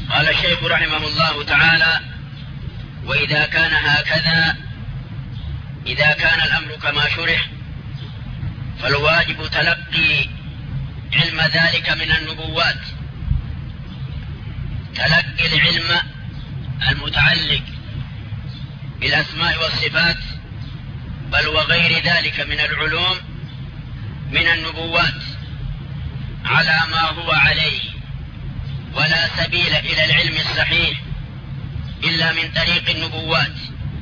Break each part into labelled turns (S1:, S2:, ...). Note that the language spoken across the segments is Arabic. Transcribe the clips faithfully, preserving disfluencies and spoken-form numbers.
S1: قال الشيخ رحمه الله تعالى: وإذا كان هكذا، إذا كان الأمر كما شرح، فالواجب تلقي علم ذلك من النبوات، تلقي العلم المتعلق بالأسماء والصفات بل وغير ذلك من العلوم من النبوات على ما هو عليه، ولا سبيل إلى العلم الصحيح إلا من طريق النبوات.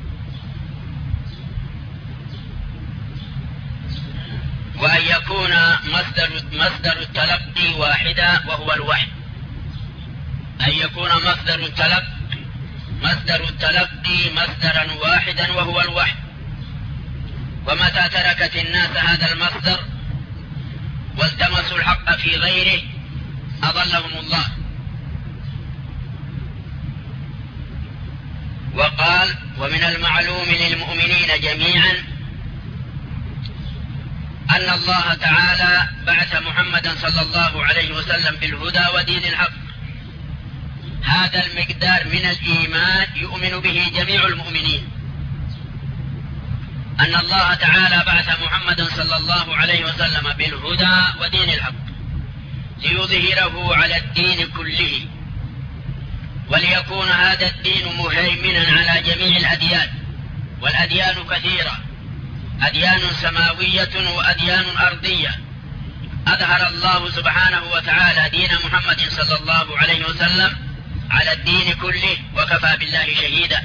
S1: وأن يكون مصدر, مصدر التلقي واحدا وهو الوحي، أن يكون مصدر التلقي مصدر التلقي مصدرا واحدا وهو الوحي. ومتى تركت الناس هذا المصدر والتمسوا الحق في غيره أضلهم الله. وقال: ومن المعلوم للمؤمنين جميعا أن الله تعالى بعث محمدا صلى الله عليه وسلم بالهدى ودين الحق. هذا المقدار من الإيمان يؤمن به جميع المؤمنين، أن الله تعالى بعث محمدا صلى الله عليه وسلم بالهدى ودين الحق ليظهره على الدين كله، وليكون هذا الدين مهيمنا على جميع الأديان. والأديان كثيرة، أديان سماوية وأديان أرضية. أظهر الله سبحانه وتعالى دين محمد صلى الله عليه وسلم على الدين كله وكفى بالله شهيدا.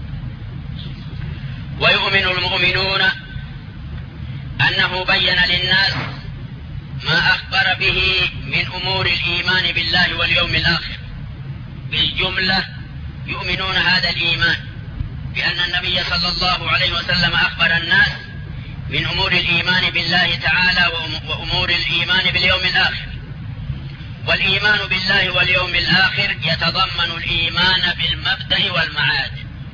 S1: ويؤمن المؤمنون أنه بين للناس ما أخبر به من أمور الإيمان بالله واليوم الآخر. بالجملة يؤمنون هذا الإيمان بأن النبي صلى الله عليه وسلم أخبر الناس من أمور الإيمان بالله تعالى وأمور الإيمان باليوم الآخر. والإيمان بالله واليوم الآخر يتضمن الإيمان بالمبدأ والمعاد.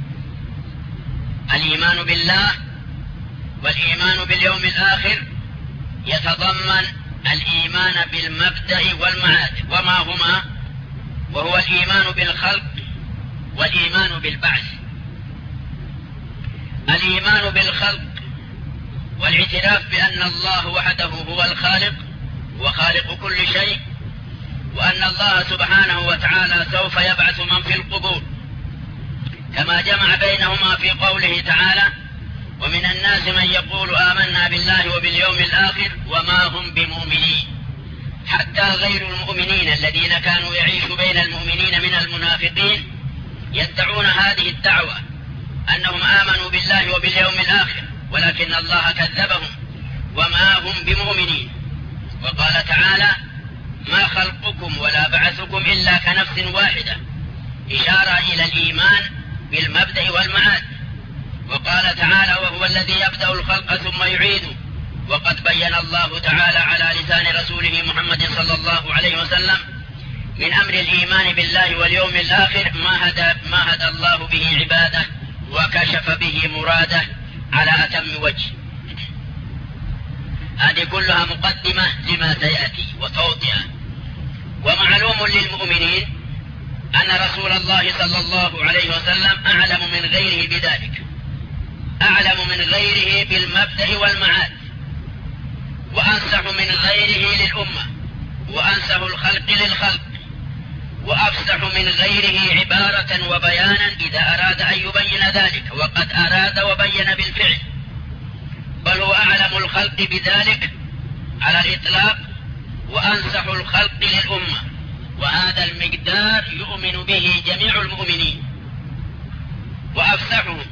S1: الإيمان بالله والإيمان باليوم الآخر يتضمن الإيمان بالمبدأ والمعاد. وما هما؟ وهو الإيمان بالخلق والإيمان بالبعث. الإيمان بالخلق والاعتراف بأن الله وحده هو الخالق وخالق كل شيء، وأن الله سبحانه وتعالى سوف يبعث من في القبور، كما جمع بينهما في قوله تعالى: ومن الناس من يقول آمنا بالله وباليوم الآخر وما هم بمؤمنين. حتى غير المؤمنين الذين كانوا يعيش بين المؤمنين من المنافقين يدعون هذه الدعوة أنهم آمنوا بالله وباليوم الآخر، ولكن الله كذبهم وما هم بمؤمنين. وقال تعالى: ما خلقكم ولا بعثكم إلا كنفس واحدة، إشارة إلى الإيمان بالمبدأ والمعاد. وقال تعالى: وهو الذي يبدأ الخلق ثم يعيده. وقد بين الله تعالى على لسان رسوله محمد صلى الله عليه وسلم من أمر الإيمان بالله واليوم الآخر ما هدى, ما هدى الله به عباده وكشف به مراده على أتم وجه. هذه كلها مقدمة لما سيأتي وتوضيح. ومعلوم للمؤمنين أن رسول الله صلى الله عليه وسلم أعلم من غيره بذلك، أعلم من غيره بالمبدأ والمعاد، وأنصح من غيره للأمة، وأنصح الخلق للخلق، وأفسح من غيره عبارة وبيانا إذا أراد أن يبين ذلك، وقد أراد وبين بالفعل. بل هو أعلم الخلق بذلك على الإطلاق، وأنصح الخلق للأمة. وهذا المقدار يؤمن به جميع المؤمنين، وأفسحهم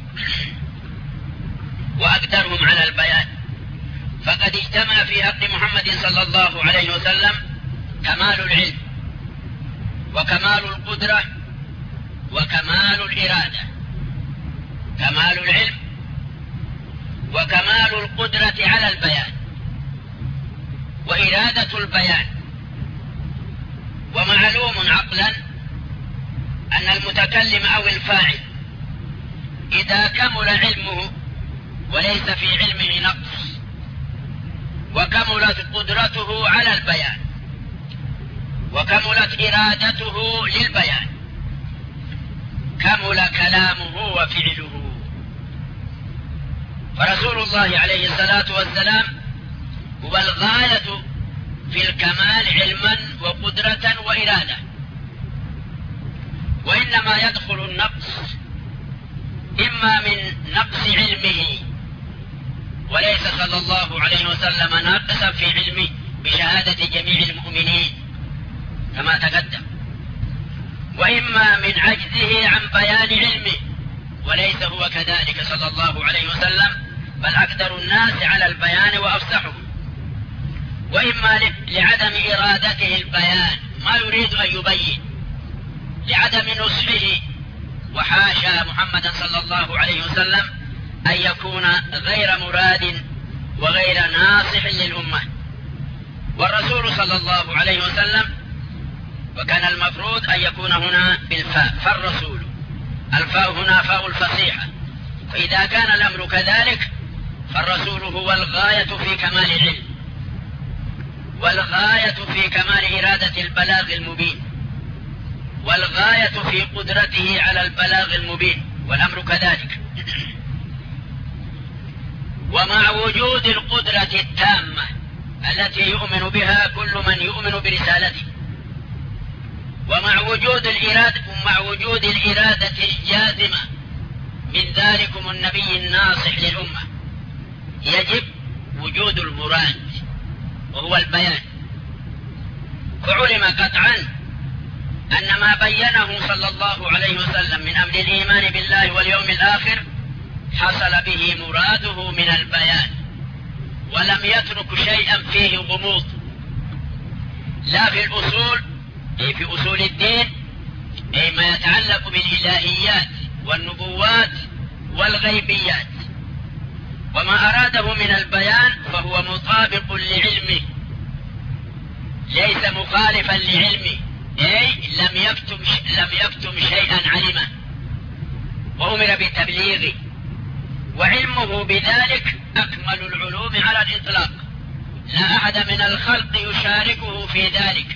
S1: وأقدرهم على البيان. فقد اجتمع في حق محمد صلى الله عليه وسلم كمال العلم وكمال القدرة وكمال الإرادة. كمال العلم وكمال القدرة على البيان وإرادة البيان. ومعلوم عقلا أن المتكلم أو الفاعل إذا كمل علمه وليس في علمه نقص وكملت قدرته على البيان وكملت إرادته للبيان كمل كلامه وفعله. فرسول الله عليه الصلاة والسلام هو الغاية في الكمال علما وقدرة وإرادة، وإنما يدخل النقص إما من نقص علمه، وليس صلى الله عليه وسلم ناقصا في علمه بشهادة جميع المؤمنين كما تقدم، وإما من عجزه عن بيان علمه، وليس هو كذلك صلى الله عليه وسلم، بل أقدر الناس على البيان وأفصحهم، وإما لعدم إرادته البيان، ما يريد أن يبين، لعدم نصحه، وحاشا محمد صلى الله عليه وسلم أن يكون غير مراد وغير ناصح للأمة. والرسول صلى الله عليه وسلم، وكان المفروض أن يكون هنا بالفاء، فالرسول الفاء هنا فاء الفصيحة، فإذا كان الأمر كذلك فالرسول هو الغاية في كمال العلم، والغاية في كمال إرادة البلاغ المبين، والغاية في قدرته على البلاغ المبين، والأمر كذلك. ومع وجود القدرة التامة التي يؤمن بها كل من يؤمن برسالته، ومع وجود الإرادة ومع وجود الإرادة الجازمة من ذلكم النبي الناصح للأمة، يجب وجود المراد وهو البيان. فعلم قطعا أن ما بينه صلى الله عليه وسلم من أمر الإيمان بالله واليوم الآخر حصل به مراده من البيان، ولم يترك شيئا فيه غموض، لا في الأصول أي في أصول الدين، أي ما يتعلق بالإلهيات والنبوات والغيبيات، وما أراده من البيان فهو مطابق لعلمه، ليس مخالفا لعلمه، أي لم يكتم, لم يكتم شيئا علمه، وأمر بتبليغه، وعلمه بذلك أكمل العلوم على الإطلاق، لا أحد من الخلق يشاركه في ذلك.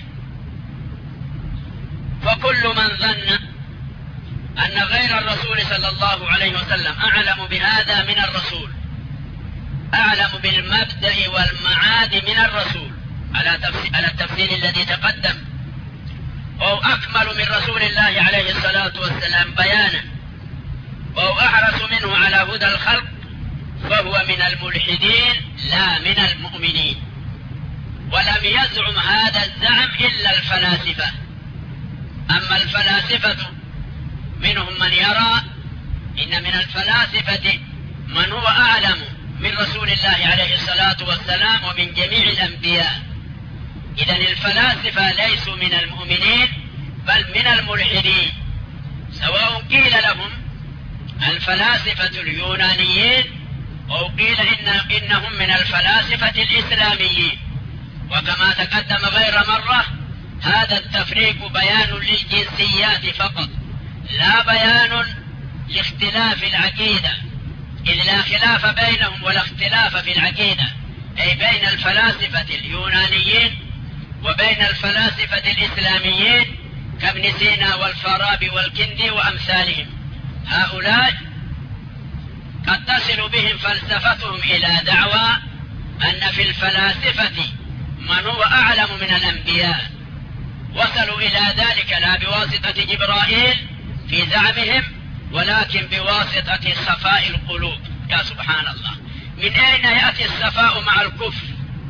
S1: فكل من ظن أن غير الرسول صلى الله عليه وسلم أعلم بهذا من الرسول، أعلم بالمبدأ والمعاد من الرسول على التفصيل الذي تقدم، أو أكمل من رسول الله عليه الصلاة والسلام بيانا، أو أحرص منه على هدى الخلق، فهو من الملحدين لا من المؤمنين. ولم يزعم هذا الزعم إلا الفلاسفة. أما الفلاسفة منهم من يرى إن من الفلاسفة من هو أعلم من رسول الله عليه الصلاة والسلام ومن جميع الأنبياء. إذن الفلاسفة ليسوا من المؤمنين بل من الملحدين، سواء قيل لهم الفلاسفة اليونانيين أو قيل إن إنهم من الفلاسفة الإسلاميين. وكما تقدم غير مرة، هذا التفريق بيان للجنسيات فقط، لا بيان لاختلاف العقيدة، إذ لا خلاف بينهم ولا اختلاف في العقيدة، أي بين الفلاسفة اليونانيين وبين الفلاسفة الإسلاميين كابن سينا والفارابي والكندي وأمثالهم. هؤلاء قد تصل بهم فلسفتهم إلى دعوى أن في الفلاسفة من هو أعلم من الأنبياء، وصلوا إلى ذلك لا بواسطة جبرائيل في زعمهم، ولكن بواسطة صفاء القلوب. يا سبحان الله، من أين يأتي الصفاء مع الكفر؟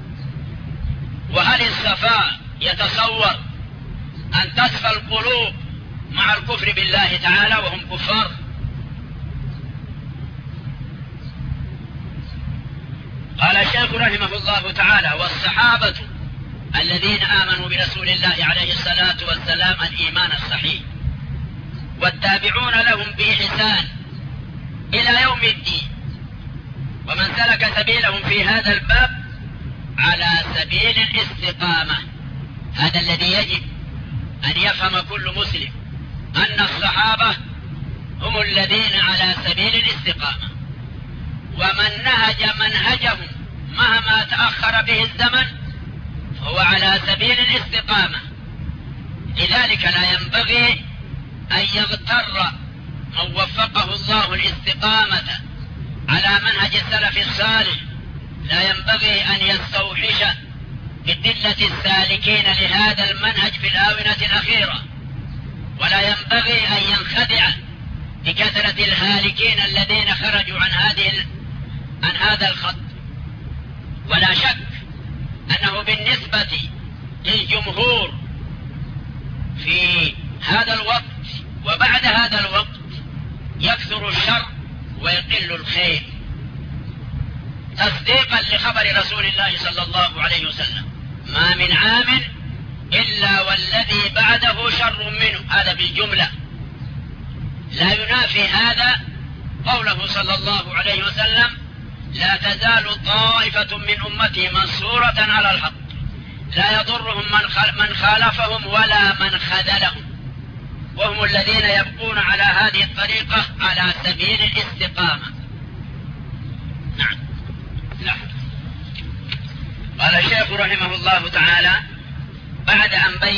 S1: وهل الصفاء يتصور أن تصفى القلوب مع الكفر بالله تعالى وهم كفار؟ قال الشيخ رحمه الله تعالى: والصحابة الذين آمنوا برسول الله عليه الصلاة والسلام الإيمان الصحيح، والتابعون لهم بإحسان إلى يوم الدين، ومن سلك سبيلهم في هذا الباب على سبيل الاستقامة. هذا الذي يجب أن يفهم كل مسلم، أن الصحابة هم الذين على سبيل الاستقامة، ومن نهج منهجهم مهما تأخر به الزمن فهو على سبيل الاستقامة. لذلك لا ينبغي أن يغتر من وفقه الله الاستقامة على منهج السلف الصالح لا ينبغي أن يستوحش بدلة السالكين لهذا المنهج في الآونة الأخيرة، ولا ينبغي أن ينخدع بكثرة الهالكين الذين خرجوا عن هذه عن هذا الخط. ولا شك أنه بالنسبة للجمهور في هذا الوقت وبعد هذا الوقت يكثر الشر ويقل الخير، تصديقا لخبر رسول الله صلى الله عليه وسلم: ما من عام إلا والذي بعده شر منه. هذا بالجملة. لا ينافي هذا قوله صلى الله عليه وسلم: لا تزال طائفة من أمتي منصورة على الحق لا يضرهم من خالفهم ولا من خذلهم، وهم الذين يبقون على هذه الطريقة على سبيل الاستقامة. نعم. لا. قال الشيخ رحمه الله تعالى بعد أن بين